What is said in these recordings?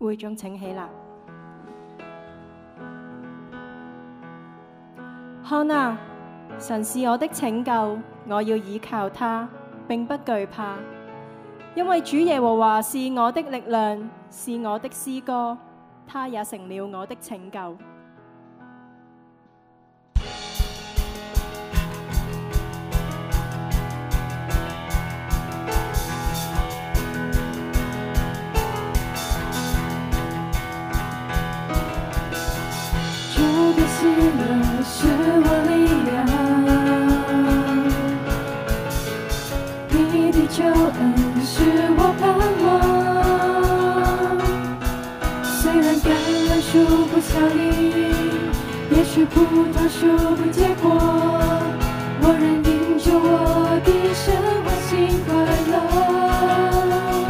會眾請起立。看啊，神是我的拯救，我要倚靠他，並不懼怕，因為主耶和華是我的力量，是我的詩歌，他也成了我的拯救。 是我力量，你的救恩是我盼望。虽然橄榄树不效力，也许葡萄树不结果，我仍因着我的神欢喜快乐。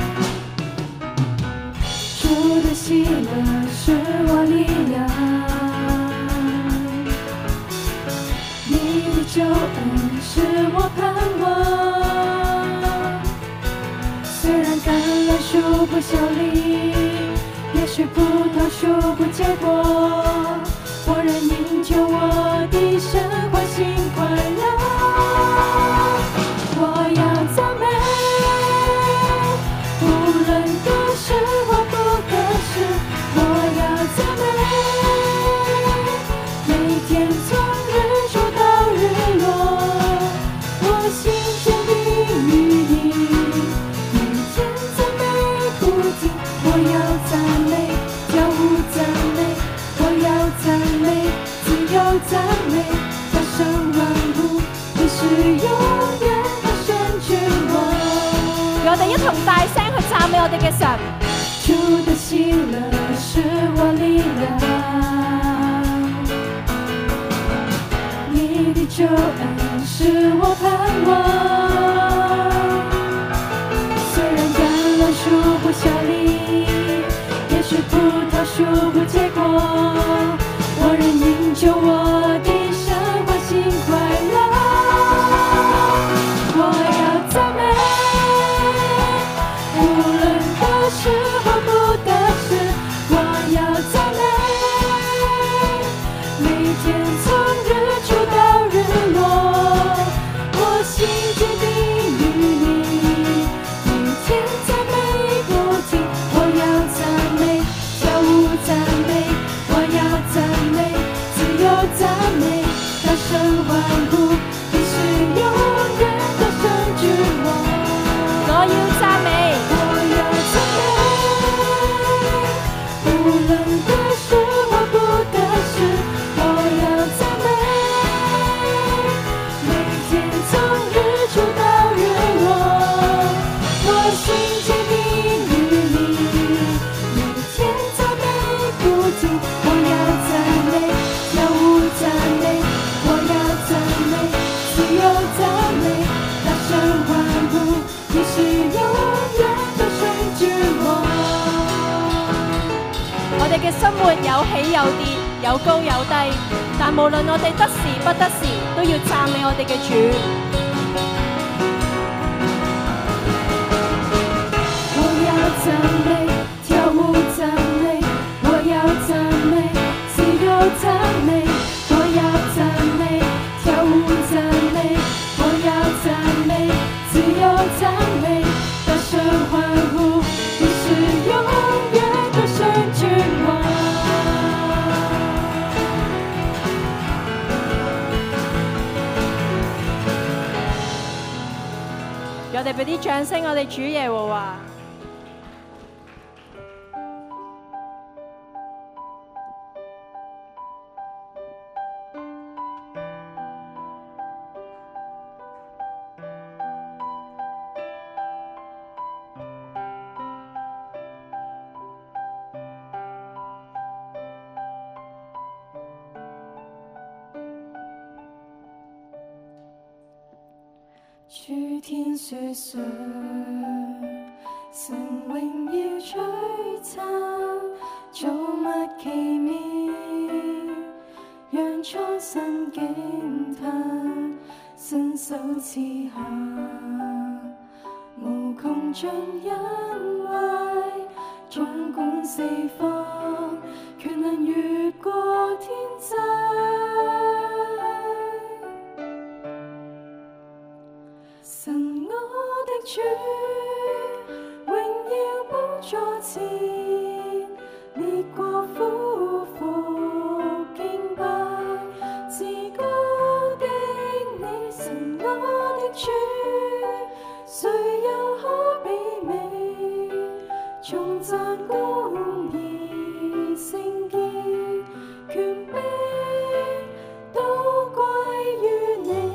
主的喜乐是我力量，救恩是我盼望。虽然橄榄树不效力，也许葡萄树不结果，我仍因着我的神欢喜快乐。我要赞美，无论得失或不得失，我要赞美，每天从日出到日落，我心坚定于你，每天赞美不停。我要赞美，跳舞赞美，我要赞美，自由赞美，大声欢呼，你是永远的神君王。 我哋一同大聲去讚美我哋嘅神。 主的喜樂是我力量，你的救恩是我盼望。虽然橄榄樹不效力，也許葡萄樹不結果，我仍因着我的神歡喜快樂。我要讚美，無論得失或不得失，我要讚美，每天從日出到日落，我心堅定於你，每天讚美不停。我要讚美，跳舞讚美，我要讚美，自由讚美，大聲歡呼，你是永遠的神君王。 我要讚美， 我要讚美，無論得失或不得失，我要讚美，每天從日出到日落，我心堅定於你，每天讚美不停。我要讚美，跳舞讚美，我要讚美，自由讚美，大聲歡呼，你是永遠的神君王。 我哋嘅生活有起有跌，有高有低，但無論我哋得時不得時，都要讚美我哋嘅主。 我要讚美，跳舞讚美，我要讚美，自由讚美，我要讚美，跳舞讚美，我要讚美，自由讚美，大聲歡呼，你是永遠的神君王。 我哋俾啲掌聲，我哋主耶和華。 諸天述說，神榮耀璀璨，造物奇妙，讓蒼生驚嘆，伸手賜下，無窮盡恩惠，壯管四方，權能越過天際。神我的主，榮耀寶座前，列國俯伏敬拜，至高的你，神我的主，誰又可媲美？頌讚公義聖潔，權柄都歸於你。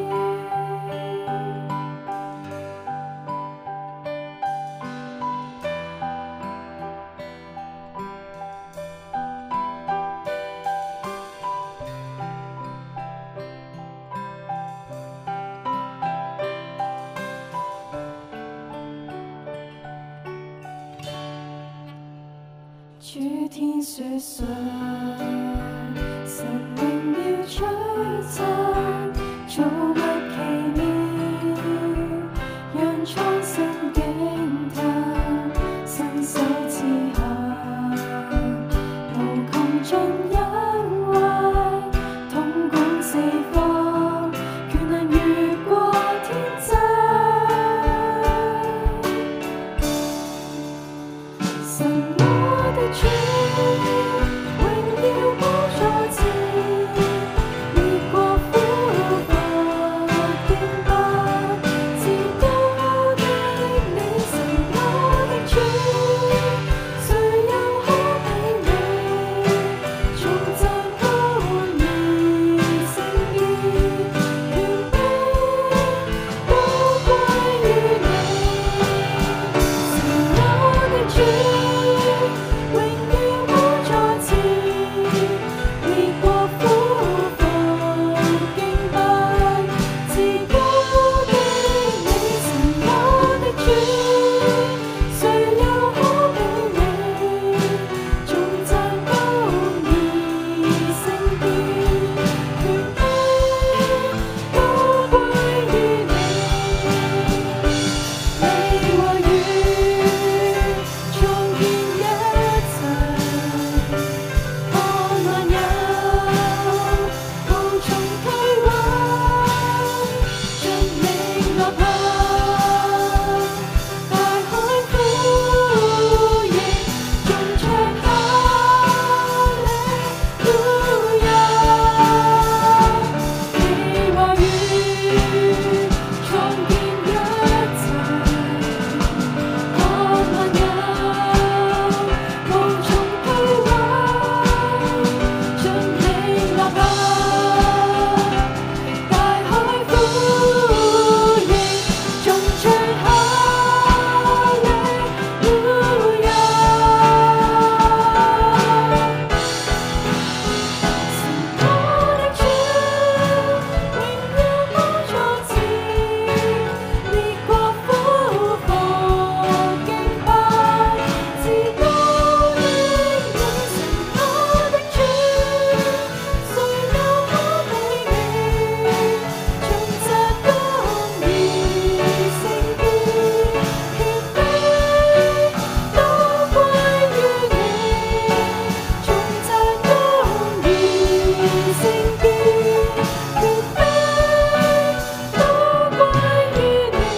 主天雪上，神榮耀璀璨，造物奇妙，讓蒼生驚嘆，伸手賜下，無窮盡恩惠，統管四方，權能越過天際。神主榮耀寶座前，列國俯伏敬拜，至高的你，神我的主，誰又可媲美？頌讚公義聖潔，權柄都歸於你。神我的主，榮耀寶座前，列國俯伏敬拜，至高的你，神我的主，誰又可媲美？頌讚公義聖潔，權柄都歸於你。你話語創建一切，看萬有無從摧毀，盡力立下，大海呼應，頌唱哈利路亞。你話語創建一切，看萬有無從摧毀，盡力立下，大海呼應，頌唱哈利路亞。神我的主，榮耀寶座前，列國俯伏敬拜，至高的你，神我的主，誰又可媲美？頌讚公義聖潔，權柄都歸於你。頌讚公義聖潔，權柄都歸於你。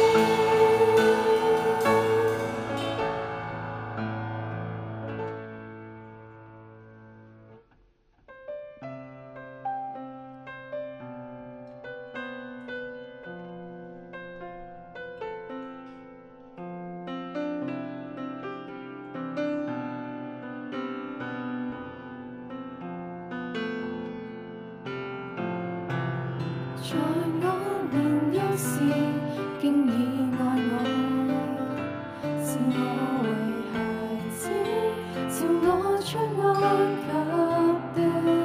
在我年幼時，經已愛我，是我為孩子，召我出埃及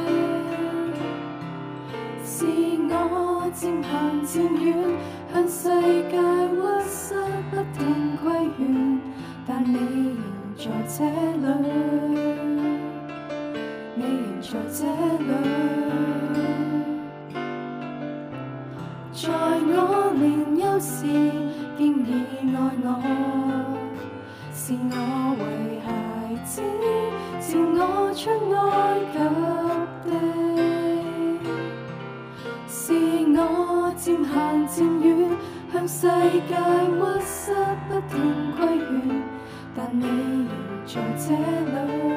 地，是我漸行漸遠，向世界屈膝，不聽規勸，但你仍在這裏，你仍在這裏。在我年幼時，經已愛我，是我為孩子，召我出埃及地，是我漸行漸遠，向世界屈膝不斷規勸，但你仍在這裏，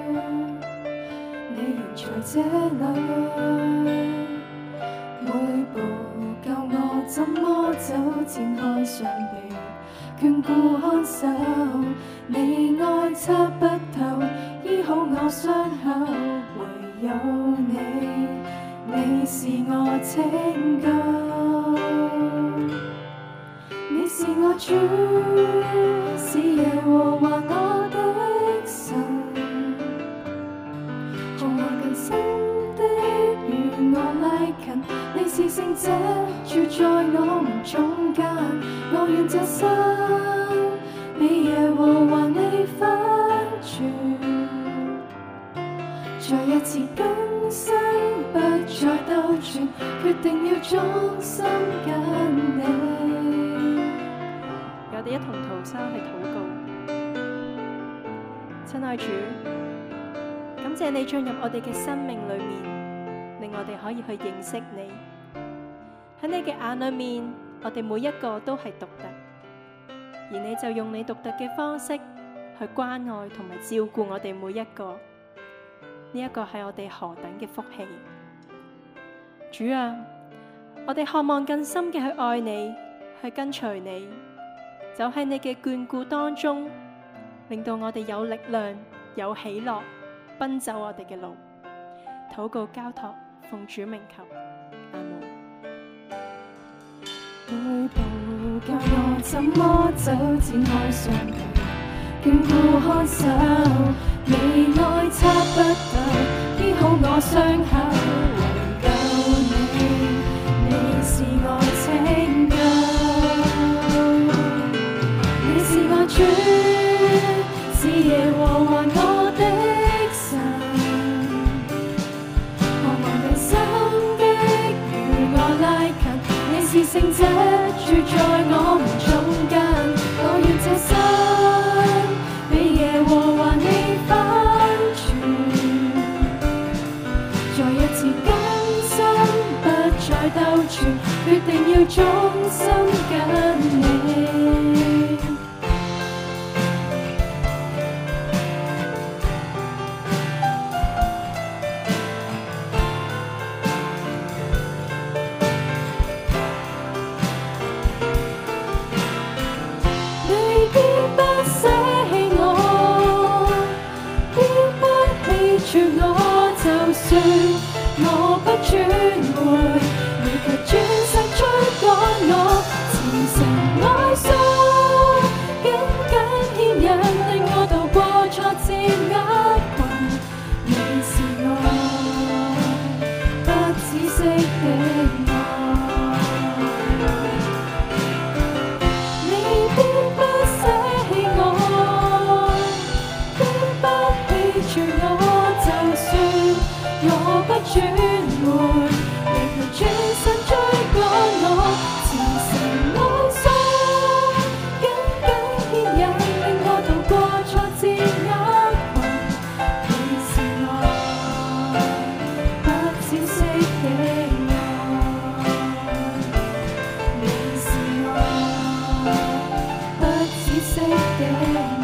你仍在這裏。每步教我怎麼走，展開雙臂，眷顧看守。你愛測不透，醫好我傷口，唯有你，你是我拯救。你是我主，是耶和華我的神，從我近身的與我拉近。你是聖者，住在我們中間。我願這生被耶和華你翻轉，再一次更新，不再兜轉，決定要終心跟你。 我哋一同逃生去禱告。親愛主，感謝你進入我哋嘅生命裏面，令我哋可以去認識你。喺你嘅眼裏面，我哋每一個都係獨特，而你就用你獨特嘅方式去關愛同埋照顧我哋每一個。呢一個係我哋何等嘅福氣！主啊，我哋渴望更深嘅去愛你，去跟隨你，走喺你嘅眷顧當中，令到我哋有力量、有喜樂，奔走我哋嘅路。禱告交託，奉主名求，阿門。 每步教我怎麼走，展開雙臂，眷顧看守。你愛測不透，醫好我傷口，唯有你，你是我拯救。你是我主，是耶和華我的神，渴望更深的與我拉近。你是聖者，住在我們中間。我願這生被耶和華你翻轉，再一次更新，不再兜轉，決定要終心跟你。我不轉回，你卻轉身追趕我，前程愛想緊緊牽引，令我渡過挫折厄困。你是我不止息的愛，你必不捨棄我，必不棄絕我，就算我不轉回，你卻轉身追趕我，前程愛想緊緊牽引，令我渡過挫折厄困。你是我不止息的愛，你是我不止息的愛。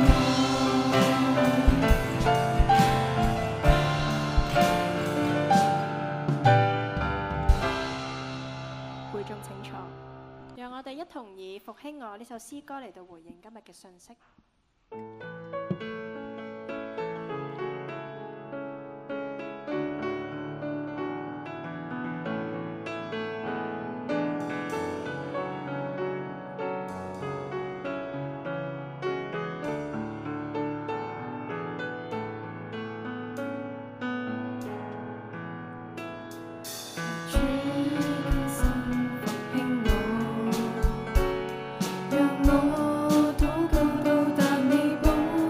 讓我哋一同以復興我呢首詩歌嚟到回應今日嘅信息。 讓我禱告到達你寶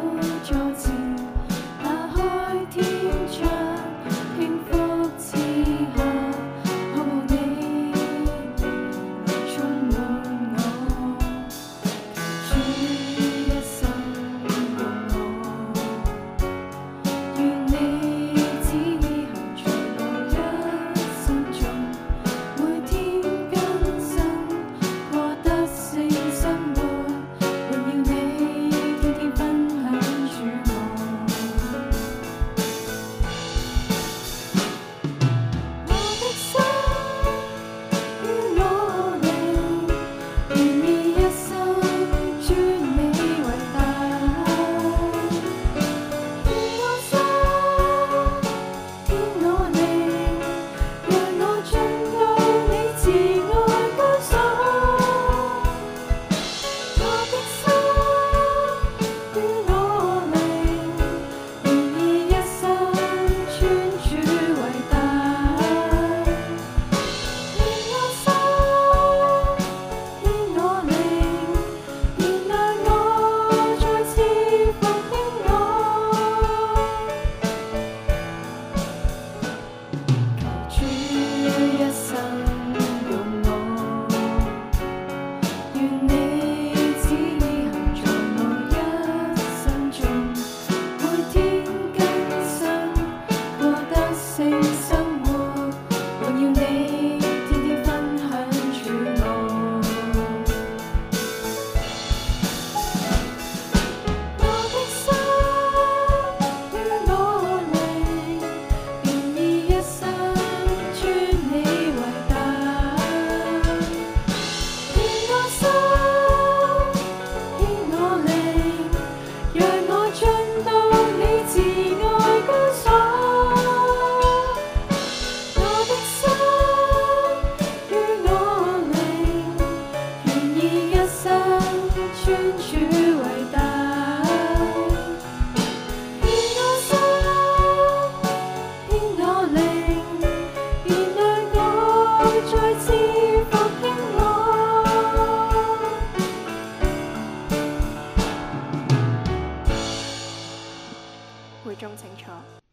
會眾請坐。